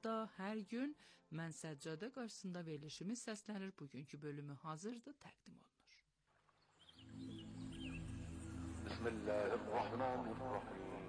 hafta, hər gün Mən Səccadə qarşısında verilişimiz səslənir. Bugünkü bölümü hazırdır, təqdim olunur. Bismillahirrahmanirrahim.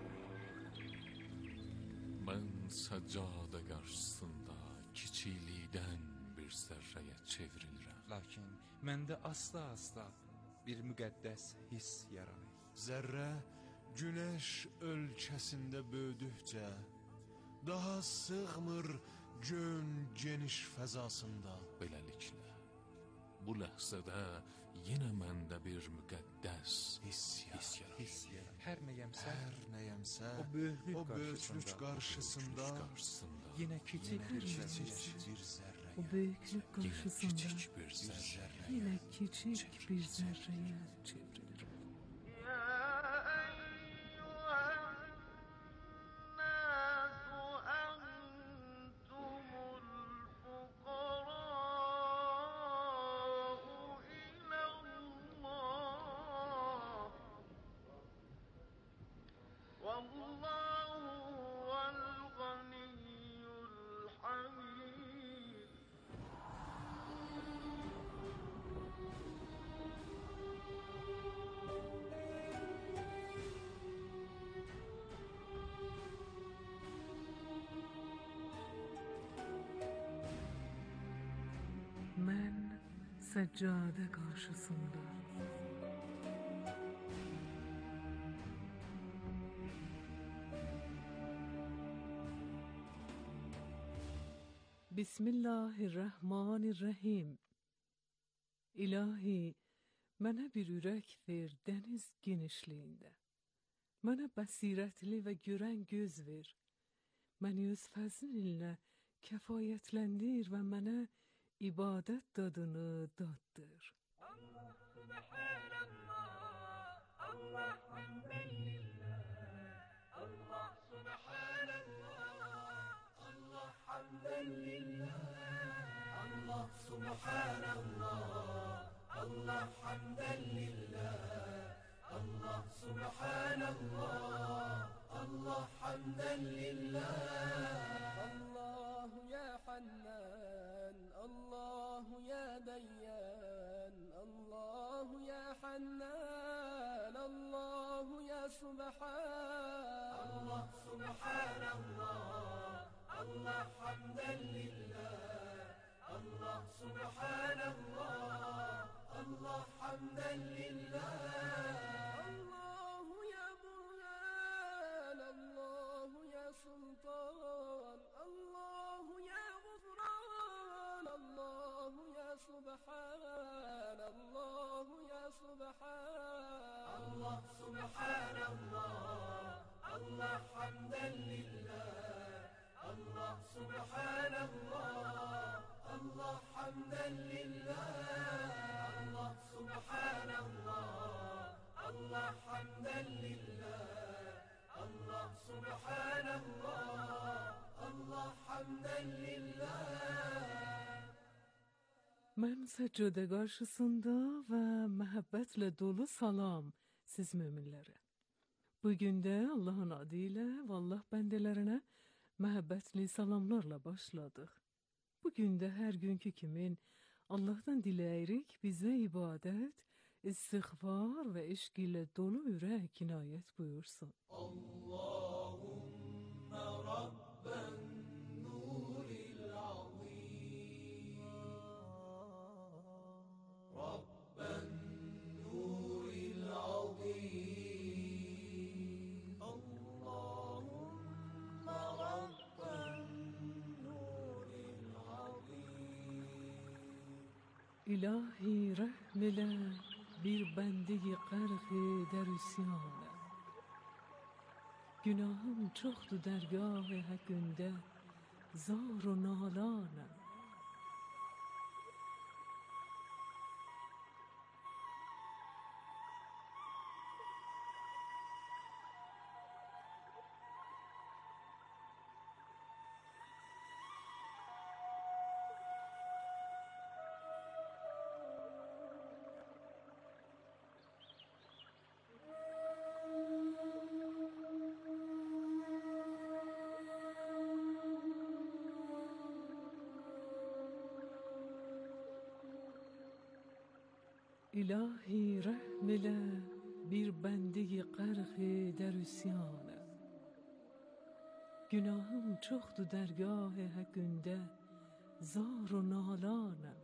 Mən Səccadə qarşısında kiçiklikdən bir zərrəyə çevrilirəm. Lakin məndə asta-asta bir müqəddəs hiss yaranır. Zərrə günəş ölkəsində böyüdükcə daha sığmır gön geniş fəzasında. Beləliklə, bu ləhzədə yenə məndə bir müqəddəs hiss yaranır. Hər nəyəmsə, o böyüklük qarşısında yenə kiçik bir zərrə. O böyüklük qarşısında yenə kiçik bir zərrəyə çevrilir. Mən Səccadə qarşısında Bismillahirrahmanirrahim. İlahi, mənə bir ürək ver dəniz genişliyində. Mənə bəsirətli və görən göz ver. Məni öz fəzlinlə kəfayətləndir və mənə ibadət dadını daddır. Allah Subhanallah, Allah hamden lillah, Allah Subhanallah, Allah hamden lillah, Allah Subhanallah, Allah hamden lillah, Allah Subhanallah, Allah hamden lillah. الله يا حنان الله يا ديان الله يا حنان الله يا سبحان الله سبحان الله الله حمدا لله الله سبحان الله الله حمدا لله الله يا برهان الله يا سلطان الله يا غفران الله يا سبحان الله يا سبحان الله سبحان الله الله حمدا لله الله سبحان الله الله حمدا لله الله سبحان الله الله حمدا لله الله سبحان الله الله حمدا لله. Mən Səccadə qarşısında və məhəbbətlə dolu salam siz möminlərə. Bugün də Allahın adı ilə və Allah bəndələrinə məhəbbətli salamlarla başladıq. Bugün də hər günkü kimin Allahdan diləyirik bizə ibadət, istiğfar və eşq ilə dolu ürək inayət buyursun. Allahümme Rabben nuril azim, Rabben nuril azim, Allahümme Rabben nuril azim. İlahi rəhm elə bir bəndi-i qərq-i dərüsyanə. Günahım çoxdur dərgah-ı həqqündə, zar-ı nalanəm. İlahi rəhm elə bir bəndəyi qərq در üsyanəm. Günahım çoxdur dərgah həqündə, zar و nalanəm.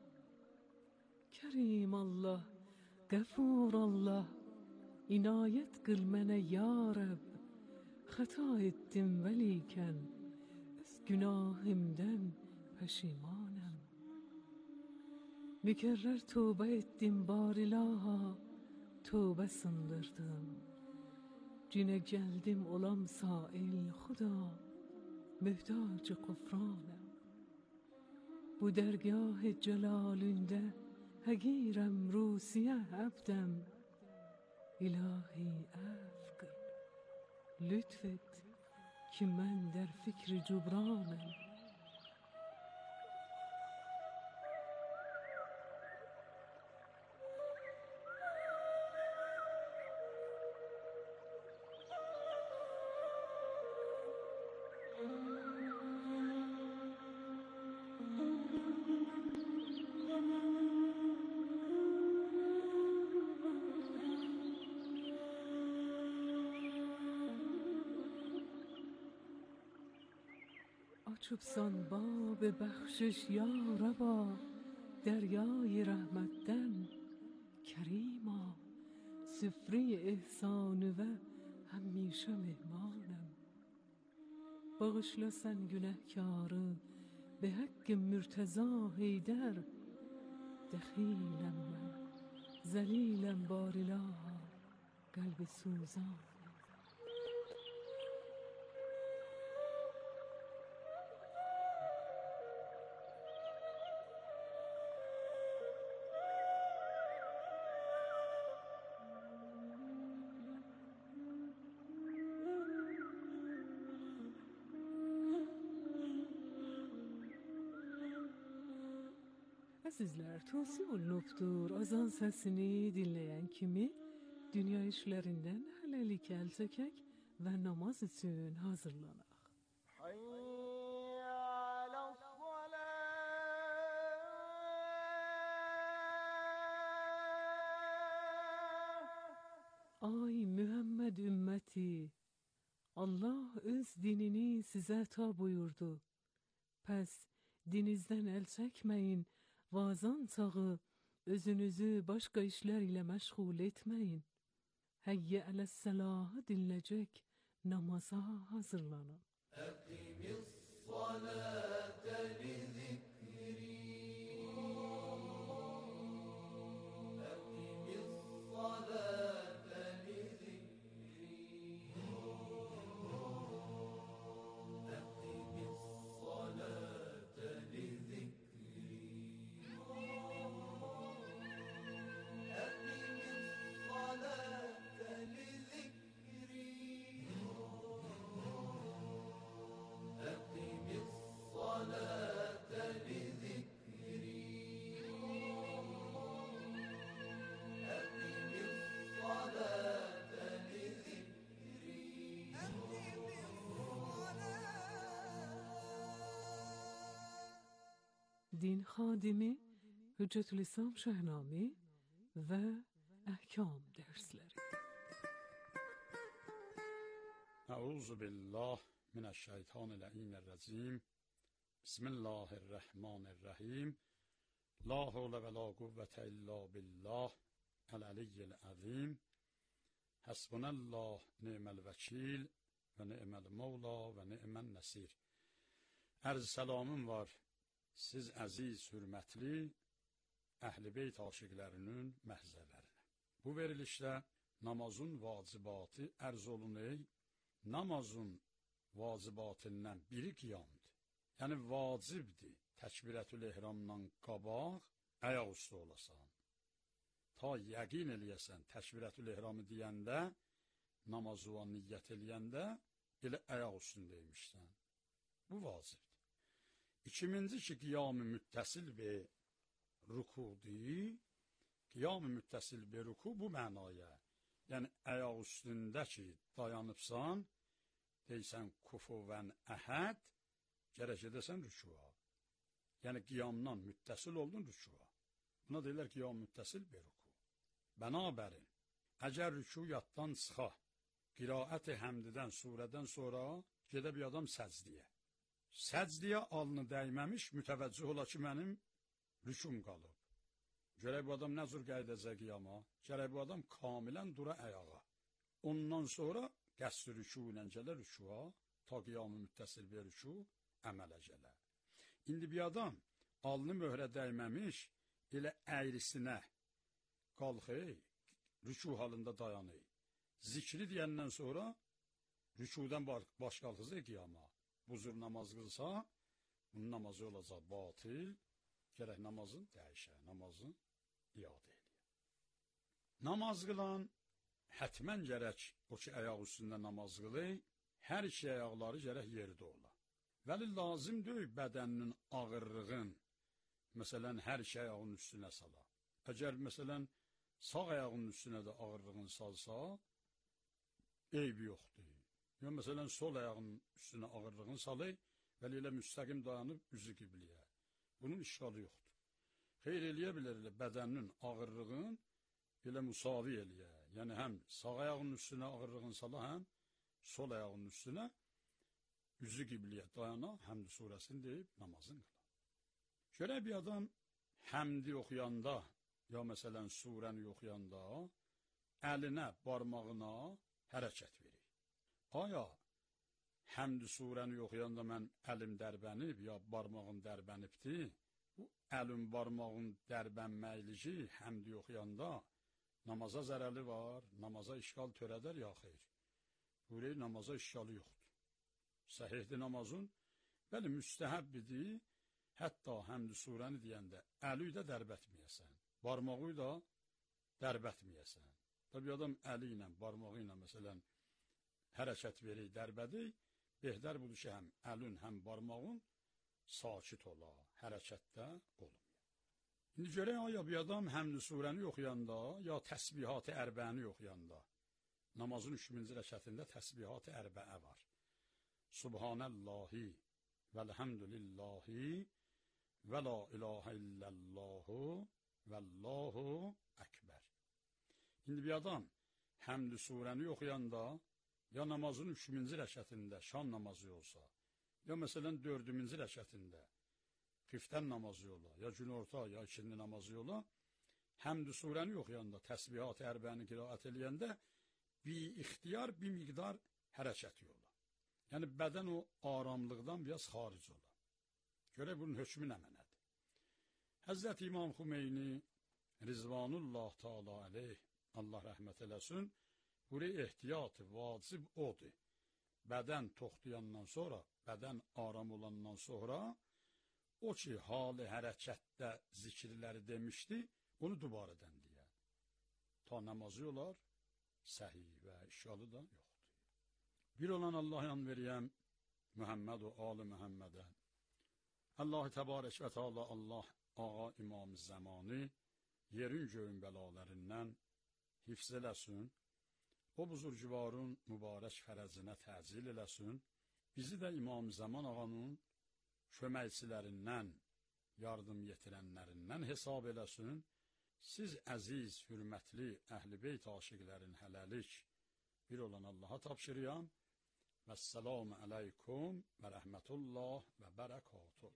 Kərim Allah, qəfur Allah, inayət qıl mənə ya Rəbb. Xəta etdim vəlikən, öz günahımdan pəşimanəm. Mükerrer tövbe ettim barilaha, tövbe sındırdım. Cine geldim olam sail Xuda, mühtaç gufranım. Bu dergah celalünde həqirəm rusiye abdəm. İlahi əf qıl, lütfet ki mən der fikri cubranım. Açıbsan bab bəxşiş ya Rəba, dəryای rəhmətdən Kərima, süfri ehsanı və həmişə mehmanəm. Bağışla sən günəhkarı be haqqı mürtəza Heydər. Dəxiləm mən, zəliləm barilaha, qəlbi suzan. Sizler Tosi'un azan sesini dinleyen kimi dünya işlerinden hələlik əl çəkək və namaz üçün hazırlanaq. Ay Mühəmməd ümməti, Allah öz dinini sizə ta buyurdu. Pəs dinizdən əl çəkməyin, vazan çağı özünüzü başqa işlər ilə məşğul etməyin. Həyyə ələs-səlahı dinləyəcək namaza hazırlanın. Əqimis-salətə li-zikri. Əqimis-salətə li-zikri. Əqimis-salətə li-zikri. Din xadimi Hüccetülislam Şəhnami və əhkam dərsləri. Əuzu billah minəşşeytanirracim. Bismillahirrahmanirrahim. La havle və la quvvətə illa billah əl-əliyyil əzim. Həsbunəllah ni'məl vəkil və ni'məl mevla və ni'məl nəsir. Ərz səlamım var siz əziz, hürmətli Əhl-i Beyt aşiqlərinin məhzələrinə. Bu verilişdə namazın vacibatı ərz olunur. Namazın vacibatından biri qiyamdır. Yəni vacibdir təkbirətül-ehramdan qabaq ayaq üstə olasan. Ta yəqin eləyəsən təkbirətül-ehramı deyəndə, namazı və niyyət eləyəndə elə ayaq üstündəymişsən. Bu vacibdir. İkinci ki, qiyam-ı müttəsil və rukudur. Qiyam-ı müttəsil və ruku bu mənaya, yəni ayaq üstündə ki, dayanıbsan, deysən kufuvən əhəd, gərək edəsən rükua. Yəni qiyamdan müttəsil oldun rükua. Buna deyirlər qiyam-ı müttəsil və ruku. Bənabərin, əgər rüku yaddan çıxa, qiraət-i həmdidən, surədən sonra gedə bir adam səcdiyə. Səcdiyə alnı dəyməmiş mütəvəccüh ola ki, mənim rükum qalıb. Görək bu adam nə cür qəydəcək qiyama? Görək bu adam kamilən dura əyağa. Ondan sonra qəsd rüku ilə gələ rükua, ta qiyamı müttəsil bir rüku əmələ gələ. İndi bir adam alnı möhrə dəyməmiş elə əyrisinə qalxır, rüku halında dayanır. Zikri deyəndən sonra rükudan baş qalxızır qiyama. Bu cür namaz qılsa, bunun namazı olacaq batil, gərək namazın dəyişə, namazın iade edir. Namaz qılan hətmən gərək o ki, ayaq üstündə namaz qılır, hər iki ayaqları gərək yerdə ola. Vəli lazım deyil bədəninin ağırlığın, məsələn, hər iki ayağın üstünə sala. Əgər, məsələn, sağ ayağının üstünə də ağırlığını salsa, eybi yoxdur. Ya, məsələn, sol ayağının üstünə ağırlığını salır, vəli elə müstəqim dayanıb üzü qibliyə. Bunun işgalı yoxdur. Xeyr eləyə bilər elə bədəninin ağırlığın elə müsavi eləyə. Yəni, həm sağ ayağının üstünə ağırlığını sala, həm sol ayağının üstünə üzü qibliyə dayana, həmd surəsini deyib namazın qılar. Görək bir adam həmdi oxuyanda, ya məsələn surəni oxuyanda, əlinə, barmağına hərəkət verir. Aya, həmd surəni oxuyanda mən əlim dərbənib, ya barmağım dərbənibdir, bu əlin, barmağın dərbənməkliyi həmdi oxuyanda namaza zərəli var, namaza işgal törədər, ya xeyr. Buraya namaza işgalı yoxdur. Səhihdir namazın, bəli, müstəhəbbidir, hətta həmd surəni deyəndə əli də dərbətməyəsən, barmağı da dərbətməyəsən. Tabi adam əli ilə, barmağı ilə, məsələn, hərəkət verir, dərbədir, behdər budur ki, həm əlin, həm barmağın sakit ola, hərəkətdə olmuyor. İndi görək, aya bir adam həmd surəni oxuyanda, ya təsbihat-ı ərbəni oxuyanda, namazın 3-cü rəkətində təsbihat-ı ərbəə var. Subhanəllahi vəlhəmdülillahi və la ilahə illəllahu vəllahu əkbər. İndi bir adam həmd surəni oxuyanda, ya namazın 3-cü rəkətində şam namazı olsa, ya məsələn 4-cü rəkətində xiftən namazı ola, ya günorta, ya ikindi namazı ola, həmd surəni oxuyanda, təsbihat-ı ərbəni qiraət eləyəndə bir ixtiyar, bir miqdar hərəkət yola. Yəni bədən o aramlıqdan biraz xaric ola. Görək bunun hökmü nə mənədir? Həzrət İmam Xümeyni Rizvanullah Teala aleyh, Allah rəhmət eləsin, buraya ehtiyatı vacib odur. Bədən toxtayandan sonra, bədən aram olandan sonra, o ki, hali hərəkətdə zikirləri demişdi, onu dubarədən deyər. Ta namazı olar, səhih və işgalı da yoxdur. Bir olan Allah'a yan veriyəm, Muhammed və Ali Muhammedə. Allah-u Təbarək və Teala, Allah, ağa İmam-ı Zəmanı, yerin göyün bəlalərindən hifz eləsin, o buzurcuvarın mübarək fərəzinə təcil eləsin, bizi də İmam-ı Zaman ağanın köməkçilərindən, yardım yetirənlərindən hesab eləsin, siz əziz, hürmətli, əhl-i beyt aşiqlərin hələlik bir olan Allaha tapşırıyam. Vəssalamu aleykum və rəhmətullah və bərəkatuh.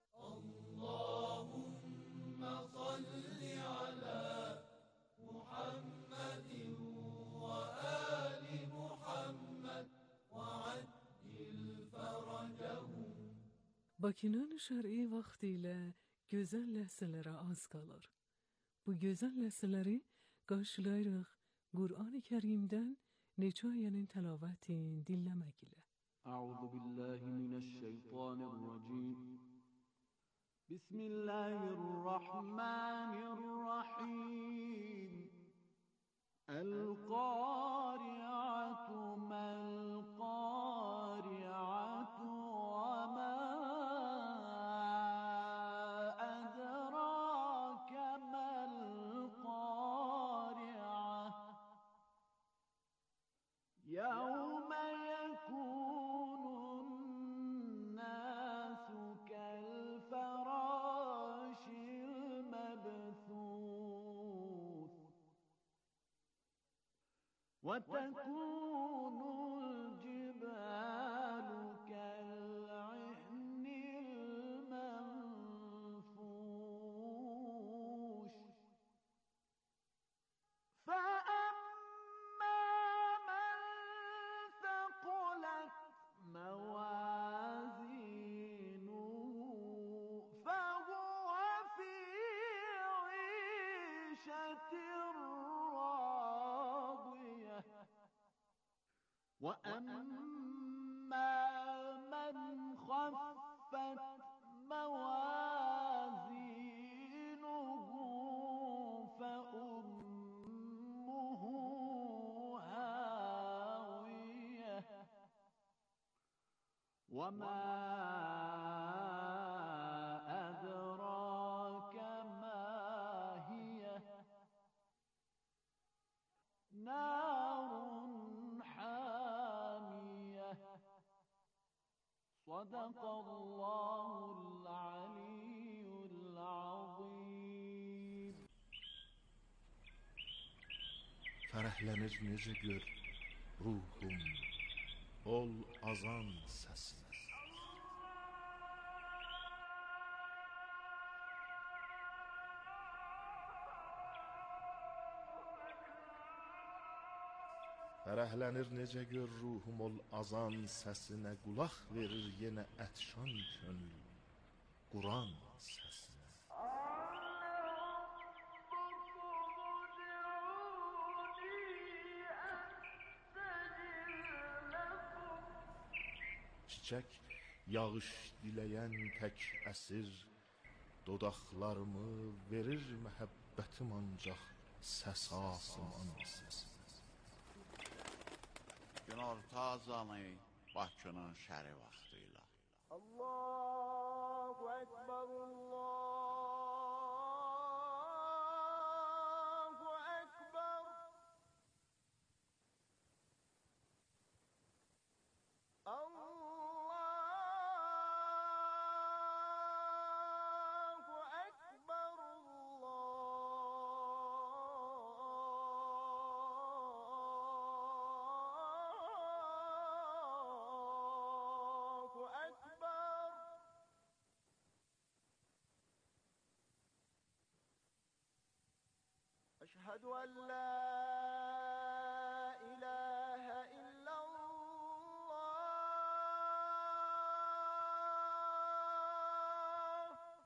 Allahümme salli ala Muhammedin və ali Muhammed və addil fərəcəhum. Bakının şər'i vaxtilə gözəl ləhsələrə az qalır. Bu gözəl ləhsələri qarşılayırıq Qur'an-ı Kərimdən neçə ayənin təlavətin dinləmək ilə. أعوذ بالله من الشيطان الرجيم بسم الله الرحمن الرحيم القارعة ما القارعة وما أدراك ما القارعة يوم يكون الناس كالفراش. وتكون الجبال كالعهن المنفوش فأما من ثقلت موازينه فهو في عيشة راضية وأما من خفت موازينه فأمه هاوية وما أدراك ما هي نار حامية صدق الله العلي العظيم. Fərəhlənir necə gör ruhum ol azan səsinə. Fərəhlənir necə gör ruhum ol azan səsinə, qulaq verir yenə ətşan könül Quran səsinə. Çiçək yağış diləyən tək əsir dodaqlarımı verir məhəbbətim ancaq səs asman səsinə. Günorta azanı Bakının şəri vaxtıyla. Allahu Ekber, Allahu Ekber. Allahu Ekber, Allahu Ekber. أشهد أن لا إله إلا الله.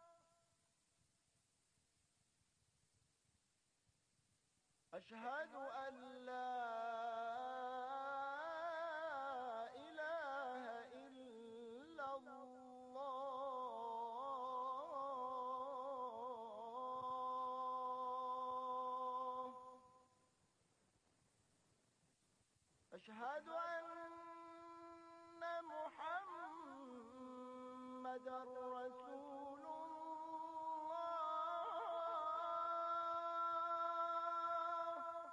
أشهد أن لا إله إلا الله. أشهد أن محمدًا رسول الله.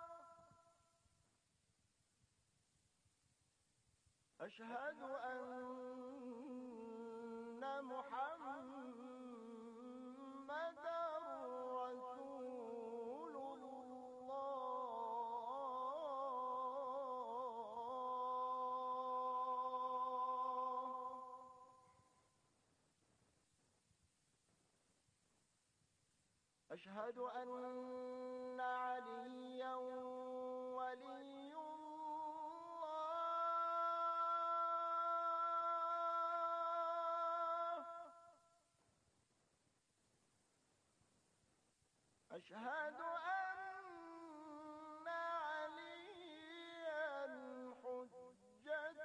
أشهد أن محمدًا رسول الله. أشهد أن عليا ولي الله. أشهد أن عليا حجة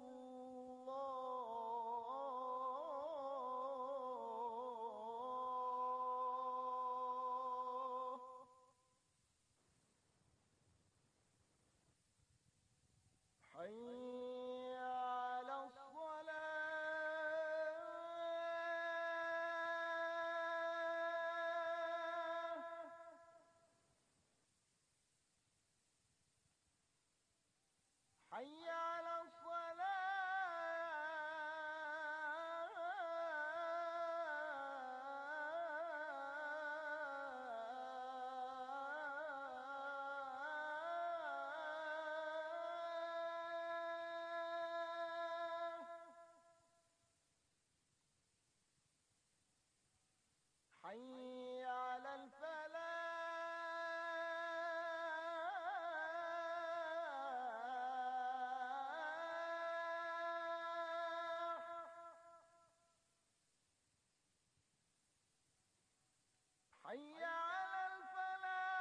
الله. حي على الصلاة. حي على الصلاة. حي على الفلاح حي على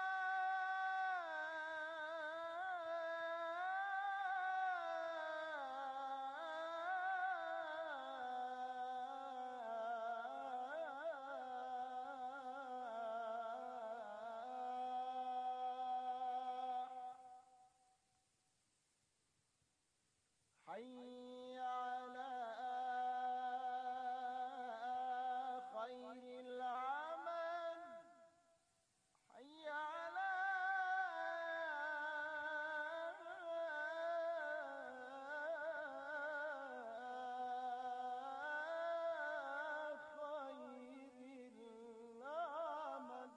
الفلاح حي على خير العمل حي على خير العمل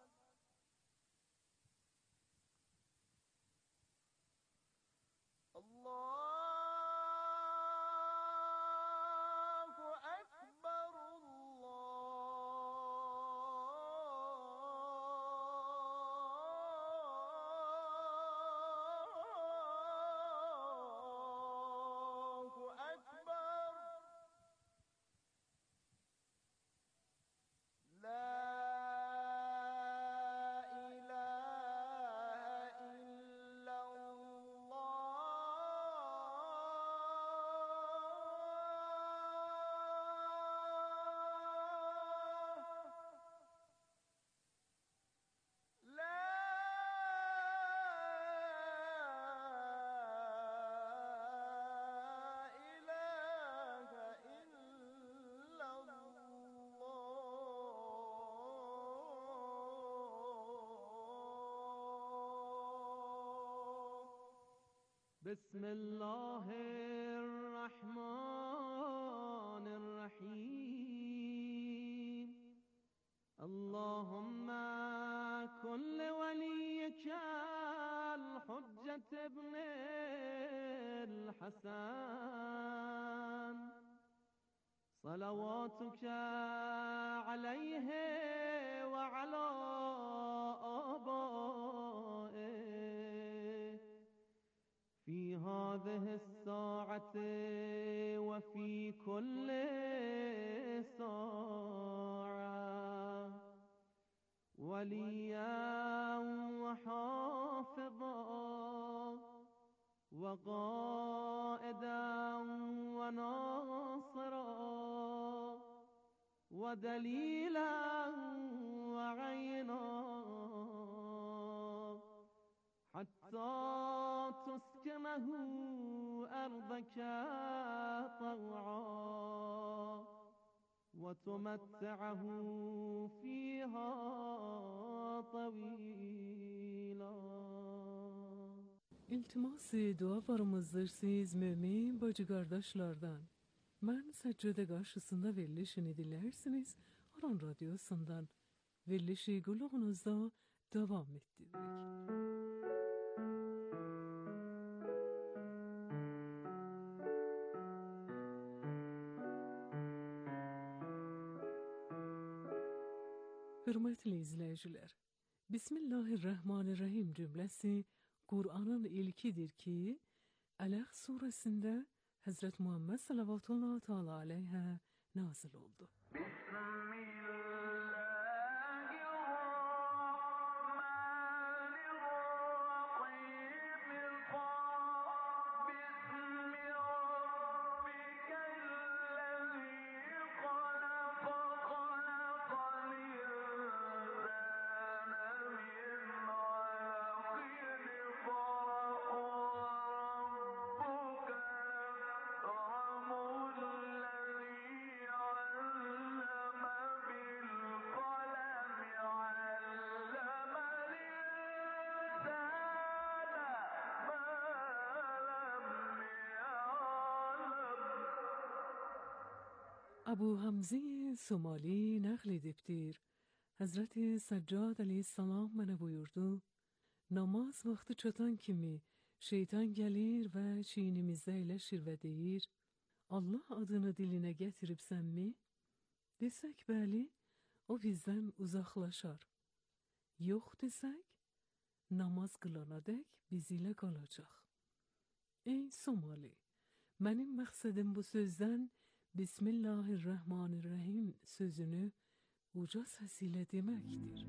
الله أكبر الله أكبر لا إله إلا الله لا إله إلا الله بسم الله الرحمن الرحيم اللهم كن لوليك الحجة ابن الحسن صلواتك عليه وعلى آبائه في هذه الساعة وفي كل ساعة وليا وحافظا وقائدا وناصرا ودليلا وعينا حتى تسكنه أرضك طوعا وتمتعه فيها طويلا. İltimas dua varımızdır siz mümin bacı kardeşlerden. Ben seccade karşısında verilişini dilersiniz. Aran Radyosu'ndan verilişi kulağınızda devam ettirdik. Hürmetli izleyiciler, Bismillahirrahmanirrahim cümlesi Kur'an'ın ilkidir ki Alaq suresinde Hazret Muhammed sallallahu teala aleyhe nazil oldu. Abu Hamze Somali nakl ediptir. Hazreti Saccad aleyhisselam bana buyurdu. Namaz vakti çatan kimi şeytan gelir ve çiğnimizde eyleşir ve deyir, Allah adını diline getiripsen mi? Desek bəli, o bizden uzaklaşar. Yok desek, namaz kılana dek bizimle kalacak. Ey Somali, benim maksadım bu sözden Bismillahirrahmanirrahim sözünü uca sesiyle demektir.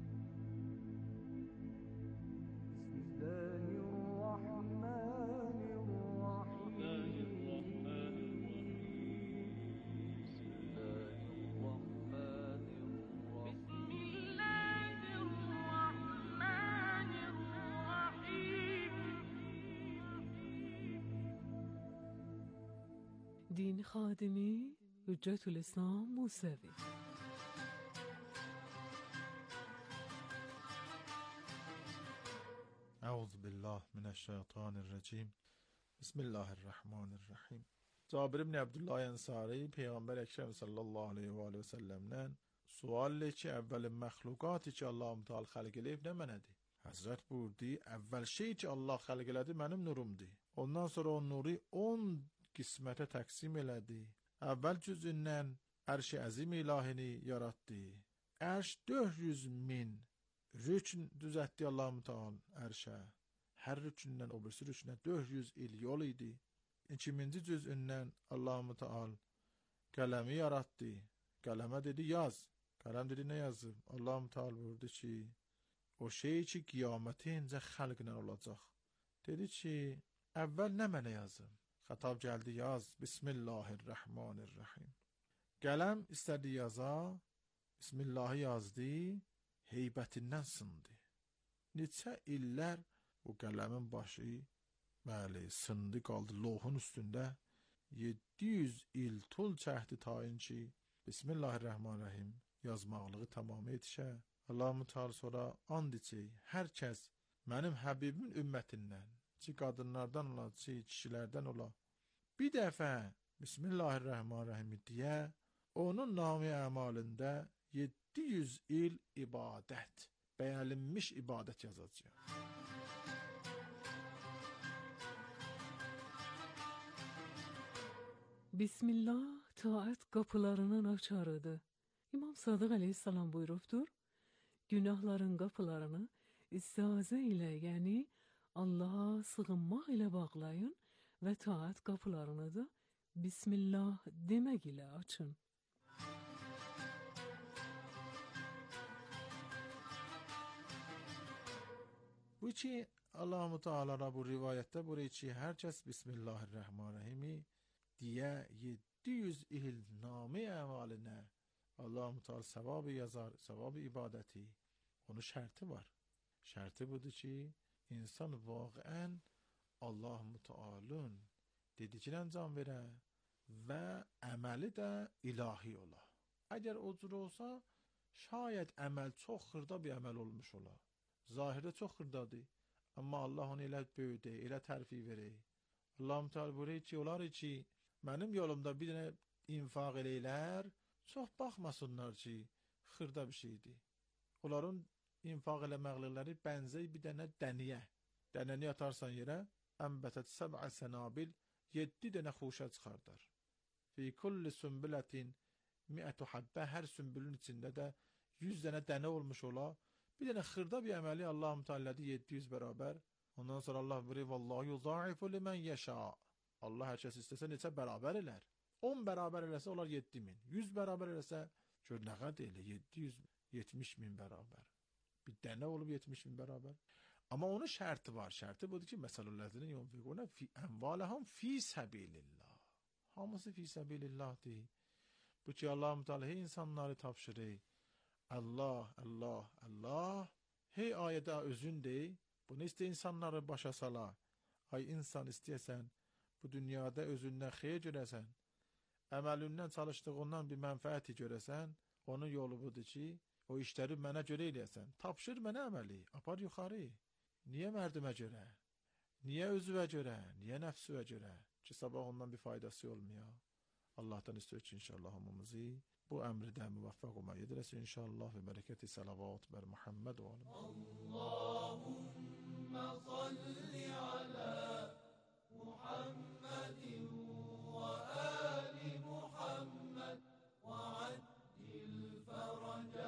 دین خادمی حجت الاسلام موسوی. اعوذ بالله من الشیطان الرجیم. بسم الله الرحمن الرحیم. جابر ibn Abdullah Ensari Peygamber Ekrem sallallahu aleyhi ve aleyhi ve sellem'den sual ki evvel məxluqat ki Allah Teala xalq eləyib nə mənədir? Həzrət buyurdu, əvvəl şey ki Allah xalq elədi mənim nurumdur. Ondan sonra o nuru 10 qismətə təqsim elədi. Əvvəl cüzündən ərş-i əzim ilahini yaratdı. Ərş 400.000 rükn düzəltdi Allah Teala ərşə. Hər rükündən o birisi rükünə 400 il yol idi. 2-ci cüzündən Allah Teala qələmi yaratdı. Qələmə dedi yaz. Qələm dedi nə yazıb? Allah Teala buyurdu ki, o şey ki qiyamətincə xalqla olacaq. Dedi ki, əvvəl nə mənə yazım? Xətab gəldi yaz. Bismillahirrahmanirrahim. Qələm istədi yaza. Bismillahı yazdı. Heybətindən sındı. Neçə illər bu qələmin başı bəli sındı qaldı loğun üstündə. 700 il tul çəkdi tayin ki Bismillahirrahmanirrahim yazmaqlığı tamam etişə. Allah-u Teala sonra and içi hər kəs mənim Həbibimin ümmətindən ki qadınlardan ola, ki kişilərdən ola bir dəfə Bismillahirrahmanirrahim deyə onun namı əmalində 700 il ibadət, bəyənilmiş ibadət yazacaq. Bismillah taat kapılarının açarıdır. İmam Sadık Aleyhisselam buyuruptur. Günahların kapılarını istiaze ile yani Allah'a sığınmak ile bağlayın ve taat kapılarını da Bismillah demek ile açın. Bu ki Allah-u Teala bu rivayette burayı ki herkes Bismillahirrahmanirrahim diye 700 il namı əmalinə Allah-u Teala sevabı yazar, sevabı ibadeti. Onun şərti var. Şərti budur ki insan vaqən Allah-u Teala'nın dedikini ancam verə və əməli də ilahi ola. Əgər o cür olsa şayət əməl çox xırda bir əməl olmuş ola. Zahirdə çox xırdadır. Amma Allah onu elə böyüdü, elə tərfi verir. Allah-u Teala buyurur ki, onlar ki mənim yolumda bir dənə infaq eləylər, çox baxmasınlar ki xırda bir şeydir. Onların infaq eləməkləri bənzək bir dənə dəniyə. Dənəni atarsan yerə, ənbətət səbə sənabil 7 dənə xuşa çıxardar. Fi kulli sümbülətin 100 habbə, hər sümbülün içində də 100 dənə dənə olmuş ola. Bir dənə xırda bir əməli Allah-u Teala 700 bərabər. Ondan sonra Allah buyurur, vallahu yudaifu limen yəşa. Allah hər kəs istəsə neçə bərabər elər? 10 bərabər eləsə olar 7000. 100 bərabər eləsə gör nə qədər elə 770.000 bərabər. Bir dənə olub 70.000 bərabər. Amma onun şərti var. Şərti budur ki, məsələlərini yunfiquna fi əmvaləhum fi səbilillah. Hamısı fi səbilillahdır. Bu ki Allah-u Teala insanları tapşırır. Allah, Allah, Allah. Hey ayədə özündür. Bunu istə insanları başa sala. Ay insan istəyəsən, bu dünyada özündən xeyir görəsən, əməlindən çalışdığından bir mənfəəti görəsən, onun yolu budur ki, o işləri mənə görə eləyəsən. Tapşır mənə əməli, apar yuxarı. Niyə mərdimə görə? Niyə özüvə görə? Niyə nəfsüvə görə? Ki sabah ondan bir faydası olmuyor. Allah'tan istiyor ki inşallah hamımızı bu əmrdə müvəffəq olmayı ediləsin inşallah və bərəkəti salavat bər Muhammed və alim. Allahümme salli ala Muhammedin ve ali Muhammed ve addil feraca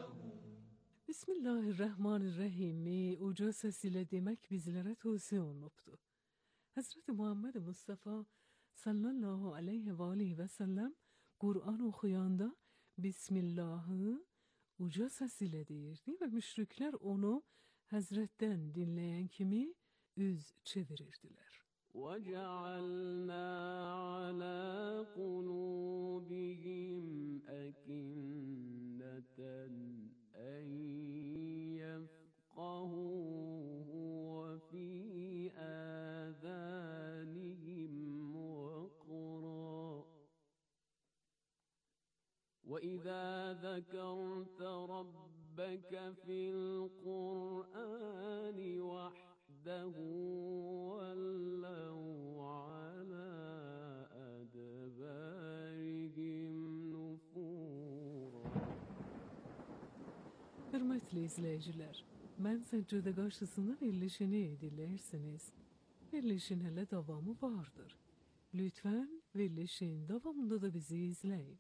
Bismillahirrahmanirrahimi uca sesiyle demek bizlere tavsiye olunubdu. Hazreti Muhammed Mustafa sallallahu aleyhi ve aleyhi ve sellem Kur'an okuyanda Bismillah'ı uca sesiyle deyirdi ve müşrikler onu Hazretten dinleyen kimi üz çevirirdiler. وَجَعَلْنَا عَلَى قُلُوبِهِمْ أَكِنَّةً أَنْ يَفْقَهُوهُ وَفِي آذَانِهِمْ وَقْرًا وَإِذَا ذَكَرْتَ رَبَّكَ فِي الْقُرْآنِ وَحْدَهُ وَلَّوْا عَلَى أَدْبَارِهِمْ نُفُورًا. Hürmetli izleyiciler, ben seccade karşısında verilişini dinlersiniz. Verilişin hele devamı vardır. Lütfen verilişin devamında da bizi izleyin.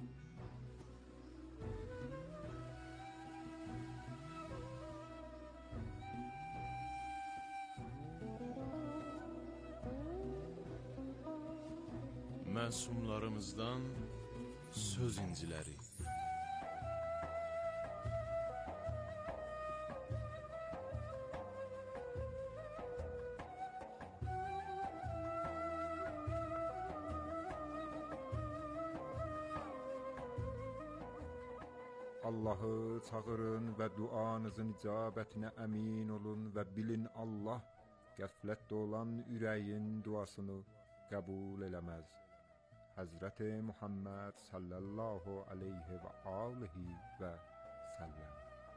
Məsumlarımızdan söz inciləri. Allah'ı çağırın ve duanızın icabetine emin olun ve bilin Allah qəflətdə olan ürəyin duasını qəbul eləməz. Hazreti Muhammed sallallahu aleyhi ve aleyhi ve sellem.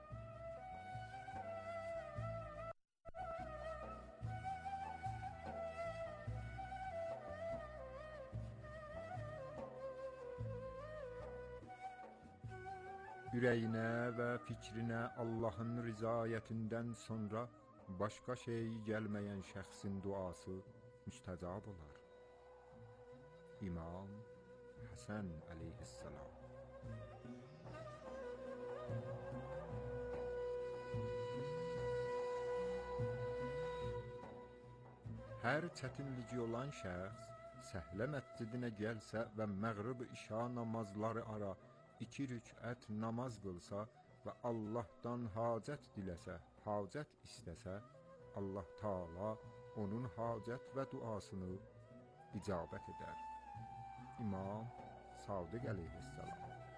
Ürəyinə və fikrinə Allahın rızayətindən sonra başqa şey gəlməyən şəxsin duası müstəcab olar. İmam Həsən əleyhissalam. Hər çətinliyi olan şəxs Səhlə məscidinə gəlsə və məğrib işa namazları ara 2 rükət namaz qılsa və Allahdan hacət diləsə, hacət istəsə, Allah Taala onun hacət və duasını icabət edər. İmam Sadiq əleyhissalam.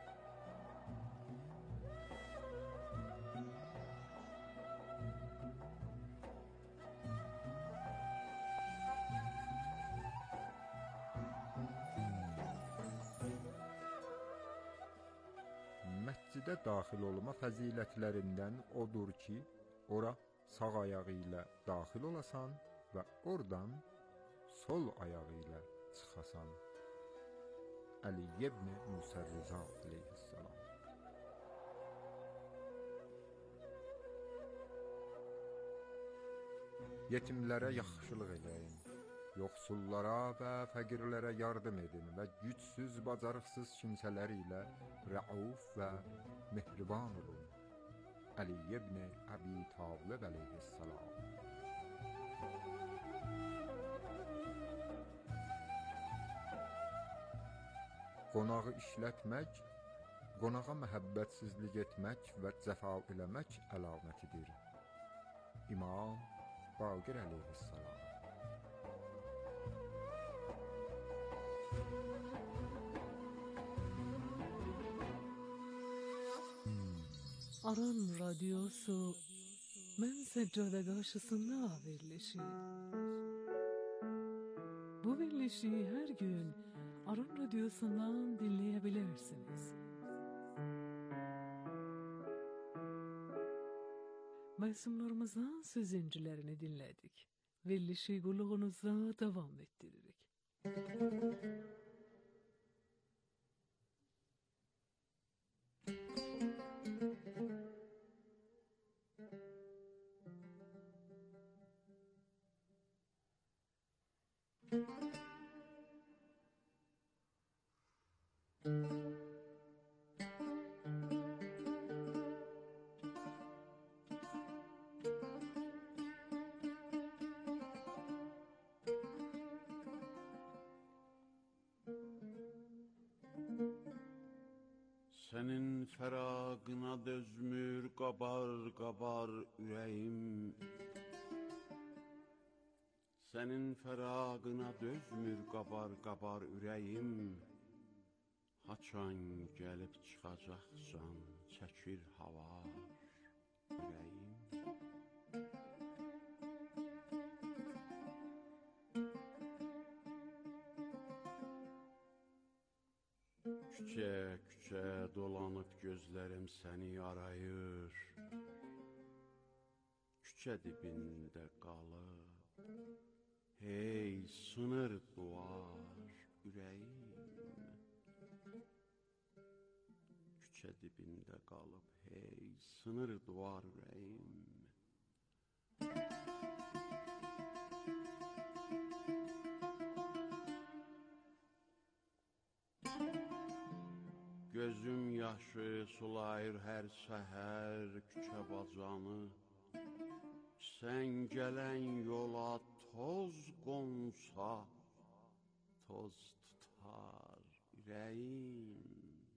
Məscidə daxil olma fəzilətlərindən odur ki, ora sağ ayağı ilə daxil olasan və oradan sol ayağı ilə çıxasan. Ali ibn Musa Rıza aleyhissalam. Yetimlərə yaxşılıq edin, yoxsullara və fəqirlərə yardım edin və gücsüz, bacarıqsız kimsələr ilə rəuf və mehriban olun. Ali ibn Abi Talib aleyhissalam. Qonağı işlətmək, qonağa məhəbbətsizlik etmək və cəfa eləmək əlamətidir. İmam Baqir əleyhissalam. Aran Radyosu Mən Seccade karşısında verilişi. Bu verilişi her gün Aran Radyosu'ndan dinleyebilirsiniz. Məsumlarımızdan söz incilerini dinledik. Verilişi kulluğunuzda devam ettiririk. Sənin fəraqına dözmür qabar ürəyim. Sənin fəraqına dözmür qabar ürəyim. Haçan gəlib çıxacaqsan, çəkir hava ürəyim. Küçə dolanıb gözlərim səni arayır. Küçə dibində qalıb, hey sınır duvar ürəyim. Küçə dibində qalıb, hey sınır duvar ürəyim. Gözüm yaşı sulayır hər səhər küçə bacanı. Sən gələn yola toz qonsa, toz tutar ürəyim.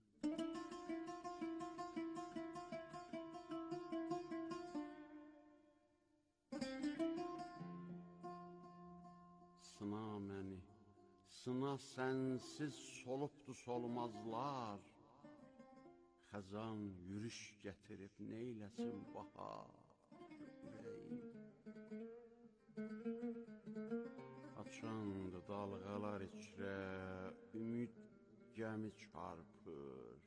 Sına məni, sına sənsiz solubdu solmazlar. Xəzan yürüş gətirib neyləsin bahar ürəyim. Açandı dalğalar içrə, ümid gəmi çarpır.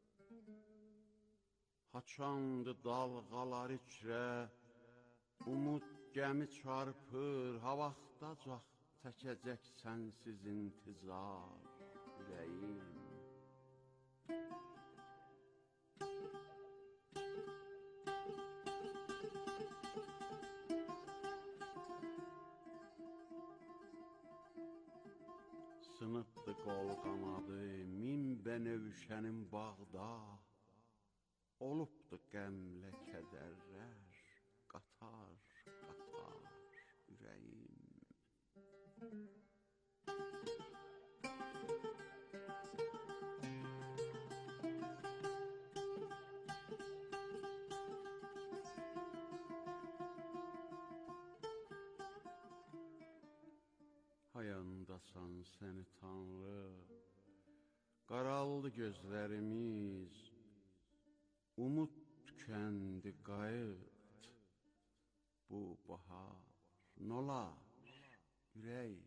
Haçandı dalğalar içrə, umud gəmi çarpır. Ha vaxtacaq çəkəcək sənsiz intizar ürəyim. Sınıbdı qol qanadı, min bənövşənin bağda. Olubdu qəmlə kədərlər, qatar ürəyim. Hayandasan səni Tanrı, qaraldı gözlərimiz. Umud tükendi qayıt, bu bahar nolar ürək.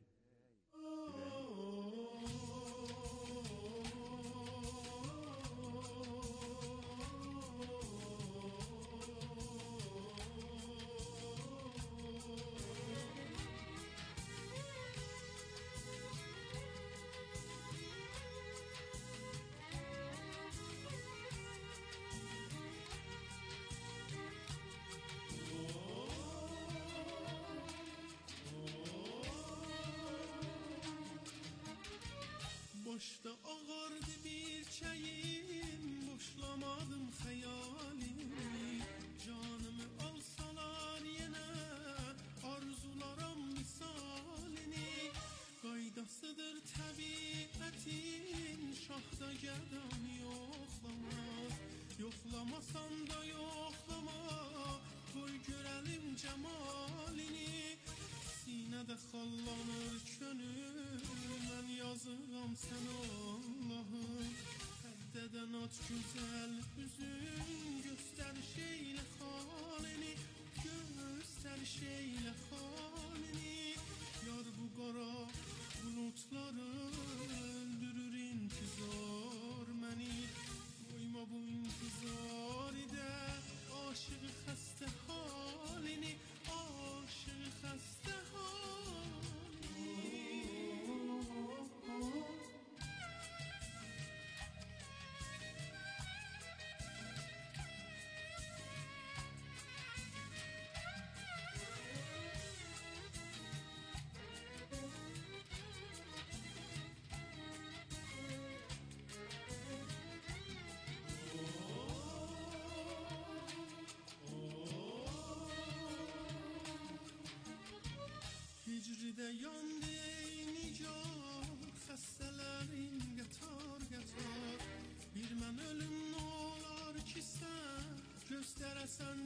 Boşta ağardı bir çayım, boşlamadım hayalimi. Canımı alsalar yine arzularım misalini. Qaydasıdır təbiətin, şahda gələn yoxlamaz. Yoxlamasan da yoxlama, qoy görəlim cəmalini. Sinədə xallanır könül, mən yazıram sən Allahım. Pərdədən aç gözəl üzün, göstəriş eylə halini. Göstəriş eylə halini. Yar bu qara bulutları öldürür intizar məni. Qoyma bu intizaridə aşığı xəstə halini. Aşığı xəstə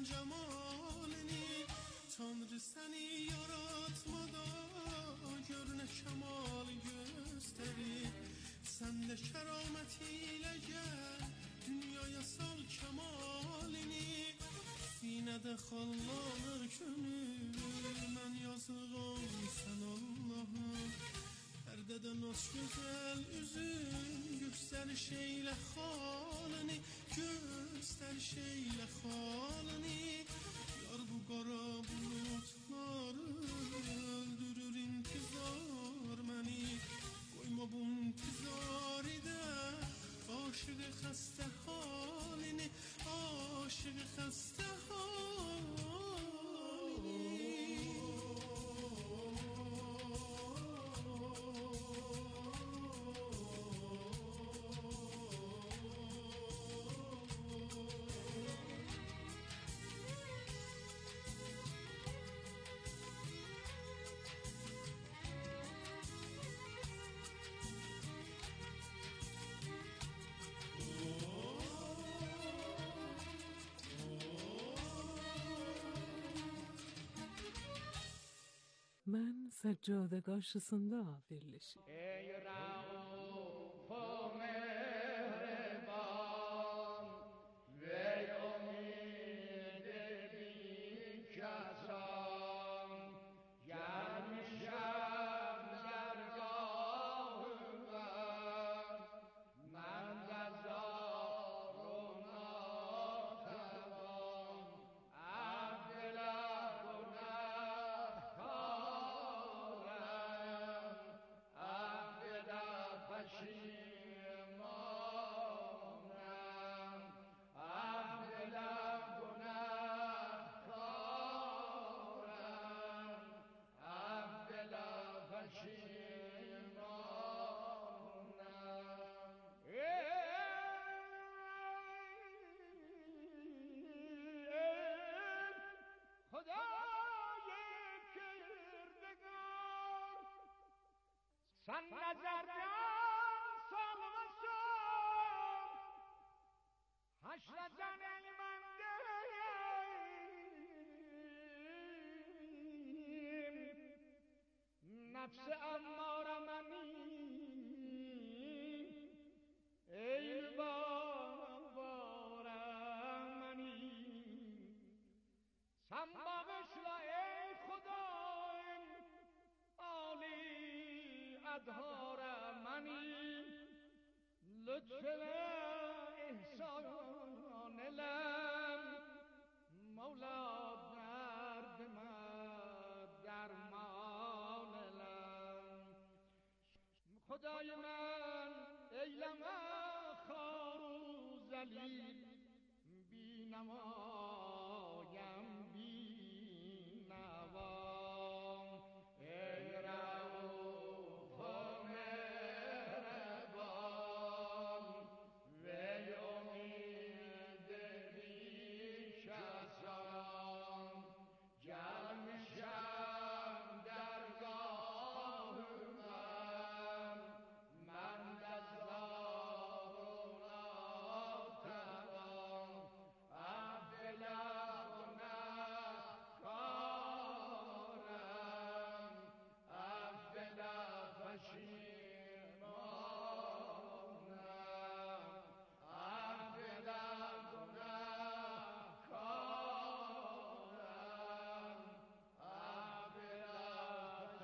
cemalini. Tanrı seni yaratmada görünə kemal gösterir. Sen de kerametiyle gel dünyaya sal kemalini. Sinədə xallanır könül, mən yazığım sən Allahım. Pərdədən aç gözəl üzün, göstəriş eylə halini, göstəriş eylə halini. Yar bu qara bulutları öldürür intizar məni. Qoyma bu intizaridə aşığı xəstə halini, aşığı xəstə halini. من سجاده karşısında birleşim. ای رؤوف و مهربان وی امید بیکسان گرم شب درگاه من گزار و ناتوان عبد Sen nezerden salmasın, haşreden eymendeyim. Nefsi emmare meni, eyvare meni. Sen bağışla ey Khudayim, Ali adhar منی لطف و احسان لم مولا درد من درمان لم خدای من ایلمه خار و ذلیل بی نمایم بی نوا ای رؤوف و مهربان وی امید بیکسان گرم شب درگاه من گزار و ناتوان عبد گنهکارم عبد پشیمانم عبد گنهکارم عبد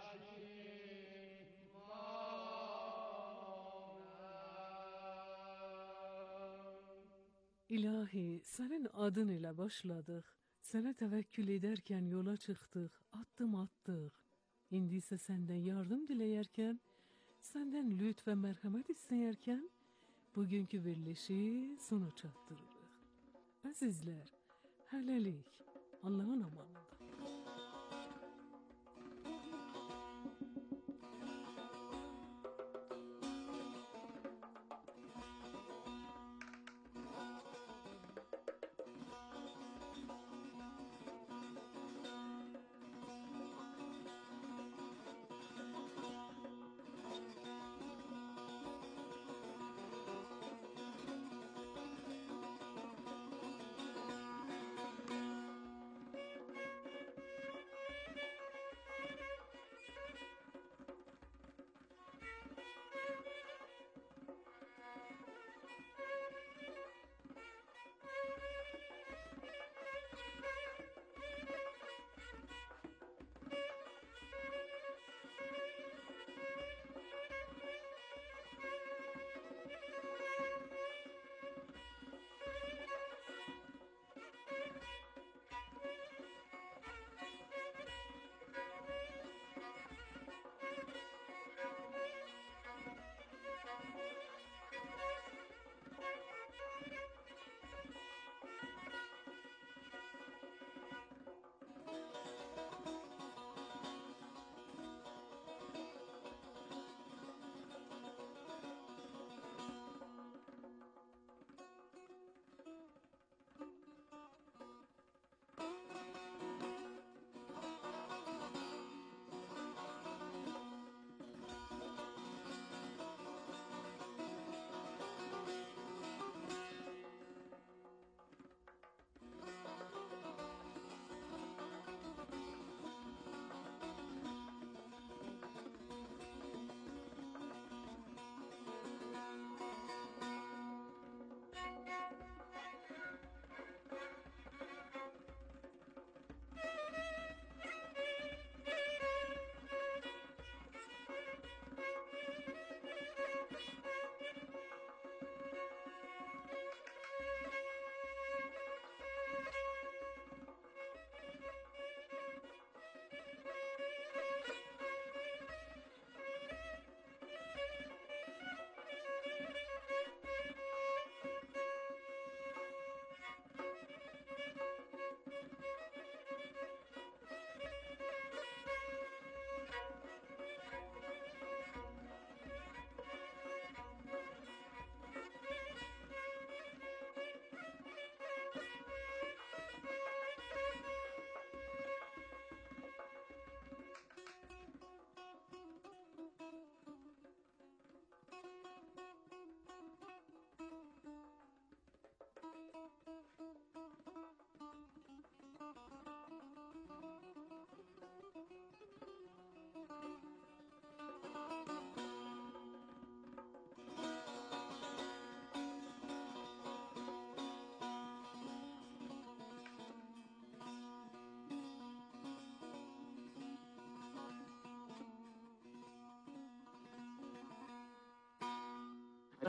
پشیمانم. İlahi, senin adın ile başladık. Sana tevekkül ederken yola çıktık, adım attık. İndi ise senden yardım dileyerken, senden lütf ve merhamet isteyerken, bugünkü birleşi sonu çattırırıq. Azizler, hələlik, Allah'ın amanında.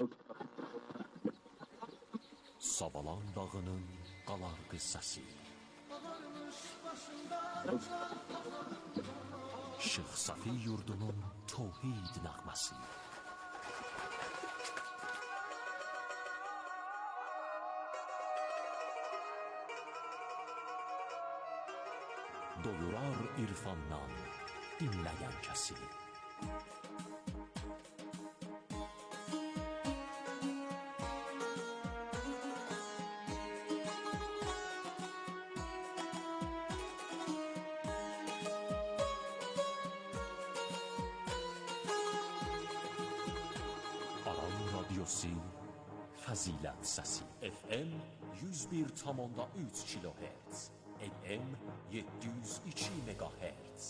Savalan dağının qalar qıssası. Şeyx Safi yurdunun tövhid nəğməsi. Doyurar irfandan dinləyən kəsi. Aran radyosu Fəzilət səsi. FM 101,3 kHz. AM 702 MHz.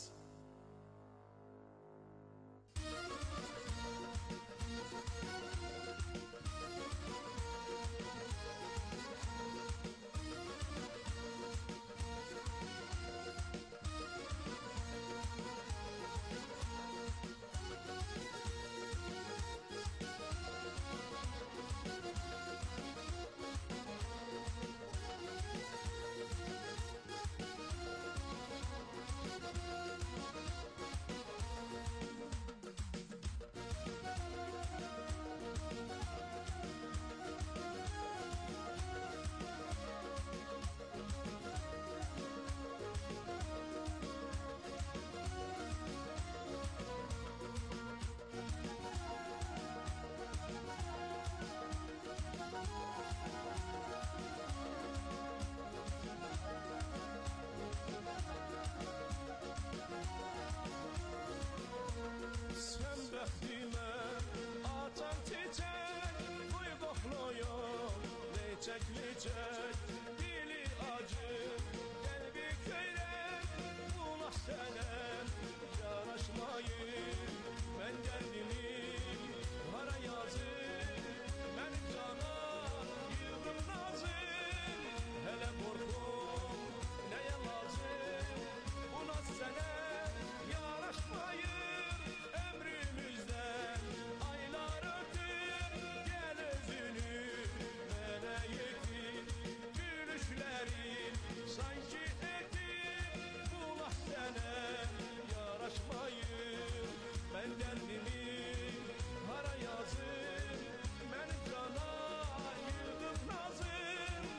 Çeklecek dili acı, kalbi köylek, bulaş senem yanaşmayın. Ben kendimi hara yazım, ben cana yığdım nazım. Hele korkum neye lazım, bulaş senem yanaşmayın. Ömrümüzden aylar ötür, gel özünü sanki etim bulah sene yaraşmayır. Ben derdimi hara yazım, ben cana yıldım nazım.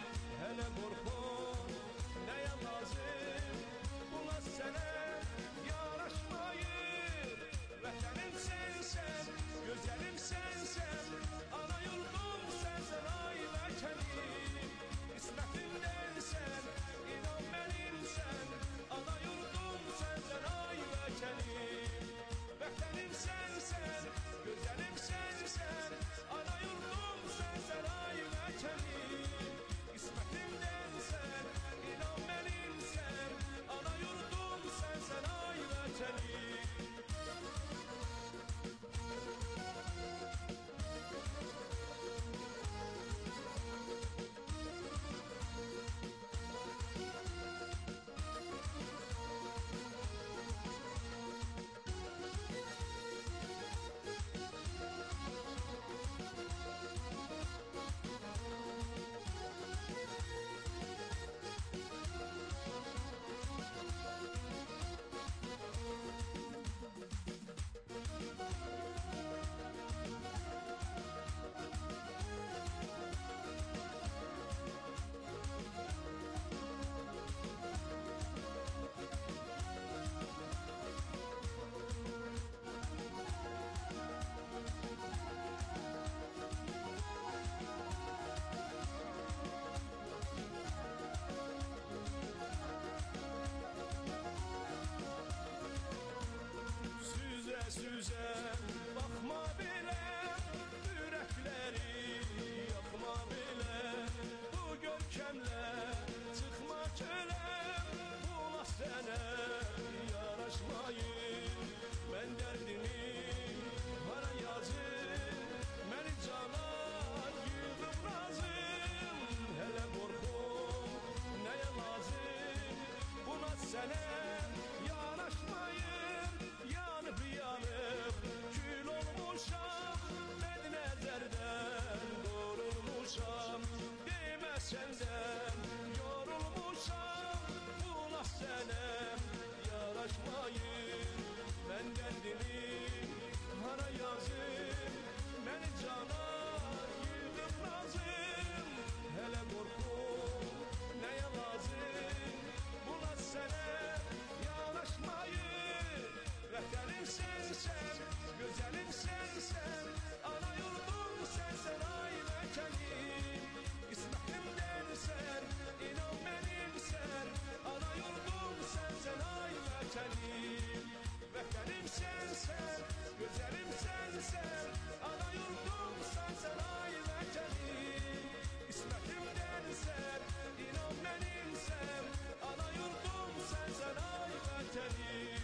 Qara yazım məni cana yığıb nazım. Hələ qorxum nəyə lazım? Buna sənə yanaşmayı. Vətənim sənsən, gözəlim sənsən, ana yurdum sənsən, ay vətənim. İsməhimdənsən, inan mənimsən, ana yurdum sənsən, ay vətənim. Vətənim sənsən, gözəlim sənsən, ana yurdum sənsən, ay vətənim. İsməhimdənsən, inan mənimsən, ana yurdum sənsən, ay vətənim.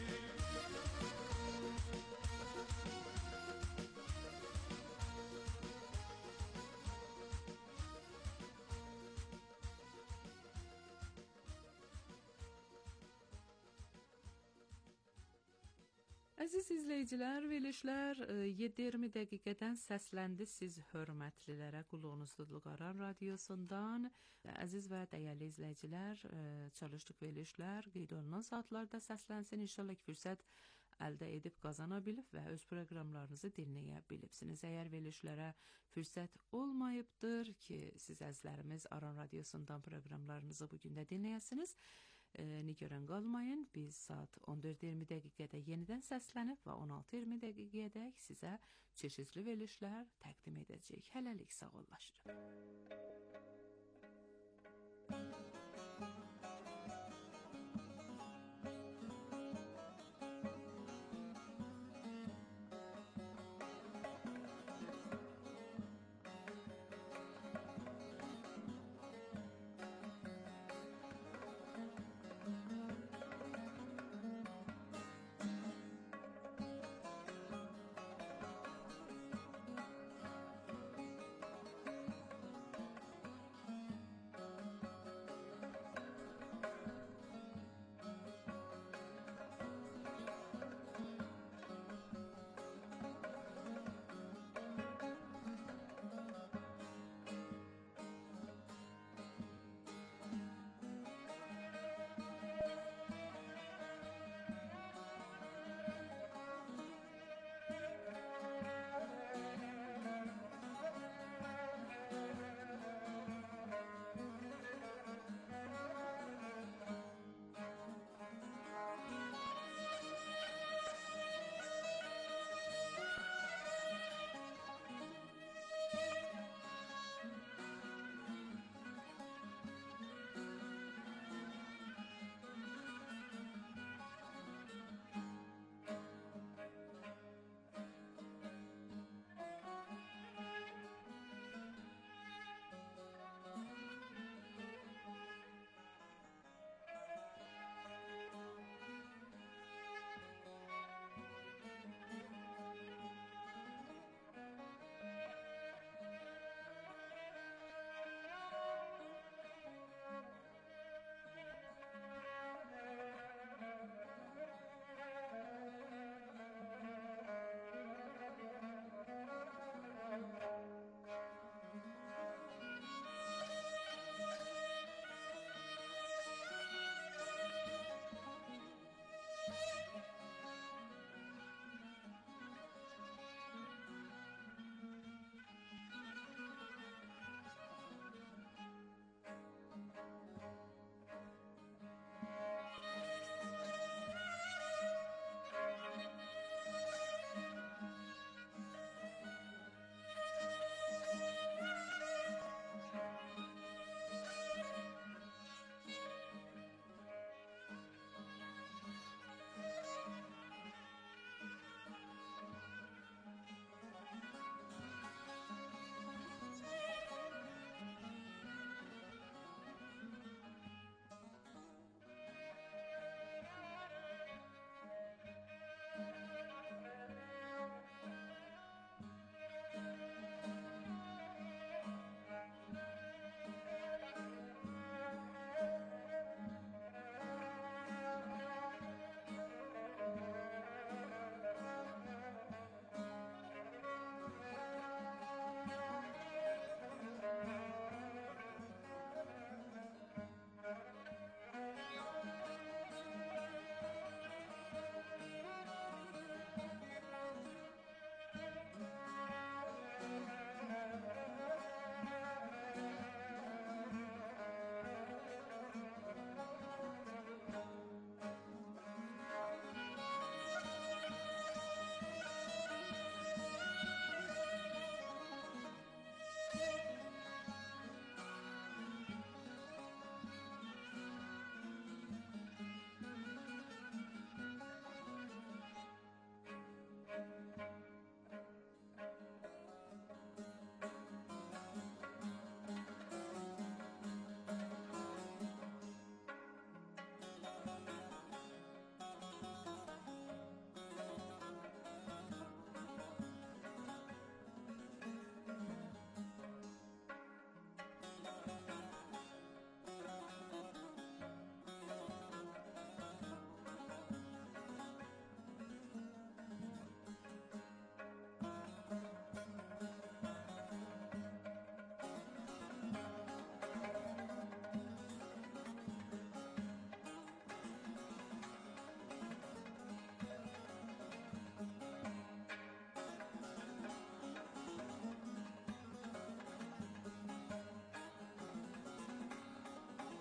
Əziz izləyicilər, verilişlər 7-20 dəqiqədən səsləndi siz hörmətlilərə qulluğunuzdadır Qaran Radiosundan. Əziz və dəyərli izləyicilər, çalışdıq verilişlər qeyd olunan saatlarda səslənsin. İnşallah fürsət əldə edib qazana bilib və öz proqramlarınızı dinləyə bilibsiniz. Əgər verilişlərə fürsət olmayıbdır ki, siz əzizlərimiz Aran Radiosundan proqramlarınızı bugün də dinləyəsiniz. Nigaran qalmayın, biz saat 14:20 dəqiqədə yenidən səslənib və 16:20 dəqiqədək sizə çeşidli verilişlər təqdim edəcəyik. Hələlik sağollaşırıq.